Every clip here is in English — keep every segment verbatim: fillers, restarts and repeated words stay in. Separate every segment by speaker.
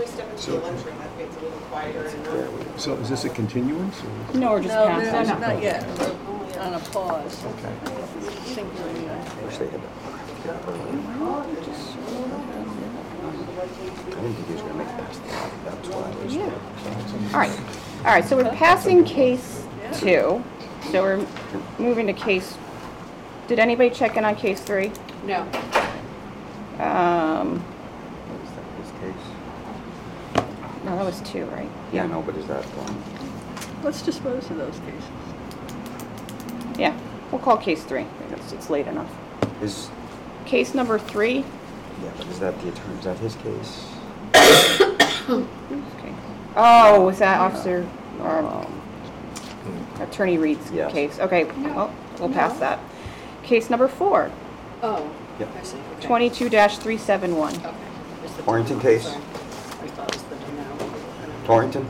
Speaker 1: we step into
Speaker 2: So-
Speaker 1: the lunchroom, I think it's a little quieter and not.
Speaker 2: So is this a continuance? Or?
Speaker 3: No, we're just
Speaker 4: No,
Speaker 3: passing.
Speaker 4: no, not yet. We're on a pause.
Speaker 2: Okay.
Speaker 4: Synchroning, I
Speaker 5: Wish they had. I didn't think he was going to make it past that. That's why I was.
Speaker 3: Yeah. All right. All right, so we're passing case two. So we're moving to case, did anybody check in on case three?
Speaker 1: No.
Speaker 3: Um,
Speaker 5: Is that his case?
Speaker 3: no, that was two, right?
Speaker 5: Yeah, no, but is that one?
Speaker 4: Let's dispose of those cases.
Speaker 3: Yeah, we'll call case three. It's, it's late enough.
Speaker 5: Is,
Speaker 3: Case number three.
Speaker 5: yeah, but is that the attorney, is that his case?
Speaker 3: Okay. Oh, was that officer, or
Speaker 5: Um,
Speaker 3: Attorney Reed's
Speaker 5: Yes.
Speaker 3: case? Okay, well, we'll pass that. Case number four,
Speaker 1: Oh,
Speaker 5: Yep.
Speaker 1: I see. Okay.
Speaker 3: twenty-two dash three seven one.
Speaker 1: Okay. It's the
Speaker 5: Torrington
Speaker 1: denial,
Speaker 5: case?
Speaker 1: sorry. I thought it was the denial.
Speaker 5: Torrington?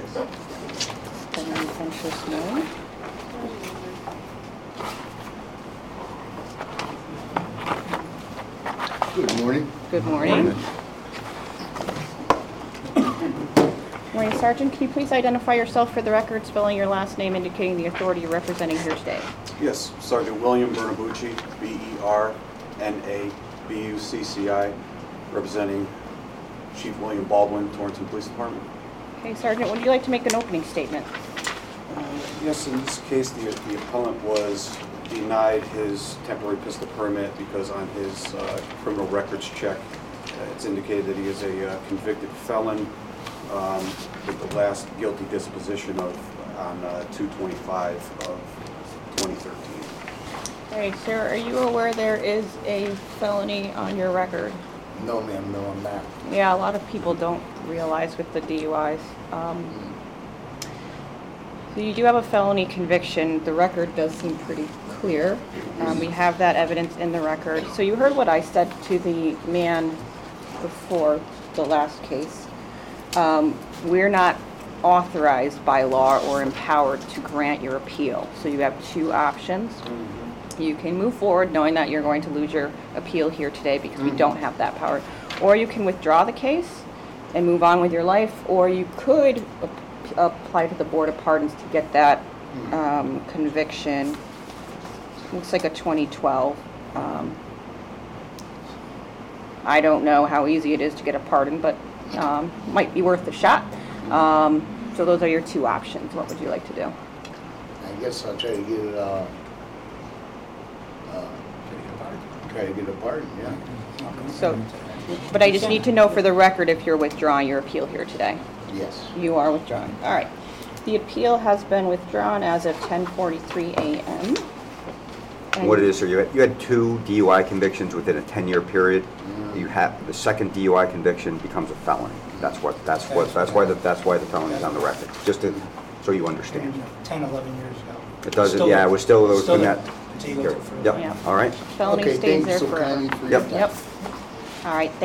Speaker 3: Interest no.
Speaker 2: Good morning.
Speaker 3: Good morning. Morning, Sergeant. Can you please identify yourself for the record, spelling your last name, indicating the authority you're representing here today?
Speaker 6: Yes, Sergeant William Bernabucci, B E R N A B U C C I, representing Chief William Baldwin, Torrington Police Department.
Speaker 3: Okay, Sergeant, would you like to make an opening statement?
Speaker 6: Uh, Yes, in this case, the the appellant was denied his temporary pistol permit because on his uh, criminal records check, uh, it's indicated that he is a uh, convicted felon um, with the last guilty disposition of on uh, two twenty-five of twenty thirteen.
Speaker 3: All right, sir, are you aware there is a felony on your record?
Speaker 2: No, ma'am. No, I'm not.
Speaker 3: Yeah, a lot of people don't realize with the D U Is. Um, so you do have a felony conviction. The record does seem pretty clear. Um, we have that evidence in the record. So you heard what I said to the man before the last case. Um, we're not authorized by law or empowered to grant your appeal. So you have two options. You can move forward knowing that you're going to lose your appeal here today because we don't have that power. Or you can withdraw the case and move on with your life, or you could ap- apply to the Board of Pardons to get that um, conviction. Looks like a twenty twelve. Um, I don't know how easy it is to get a pardon, but um, might be worth a shot. Um, so those are your two options. What would you like to do?
Speaker 7: I guess I'll try to get it, uh, uh, try to get a pardon, yeah.
Speaker 3: So, but I just need to know for the record if you're withdrawing your appeal here today.
Speaker 7: Yes.
Speaker 3: You are withdrawing. All right. The appeal has been withdrawn as of ten forty-three a m
Speaker 5: What it is, sir, you had, you had two D U I convictions within a ten-year period. You have, the second D U I conviction becomes a felony. That's what, that's what, that's why, the that's why the felony is on the record, just to, so you understand.
Speaker 8: ten, eleven years ago.
Speaker 5: It doesn't,
Speaker 8: Still
Speaker 5: yeah,
Speaker 8: there.
Speaker 5: it was still, it was
Speaker 8: Still
Speaker 5: in
Speaker 8: there.
Speaker 5: that.
Speaker 8: Until you go to further.
Speaker 5: Yep,
Speaker 3: Yeah.
Speaker 5: all right.
Speaker 3: Felony
Speaker 7: Okay,
Speaker 3: stays
Speaker 7: thanks
Speaker 3: there
Speaker 7: so
Speaker 3: forever.
Speaker 7: kindly for your
Speaker 5: Yep.
Speaker 7: time.
Speaker 3: Yep. All right.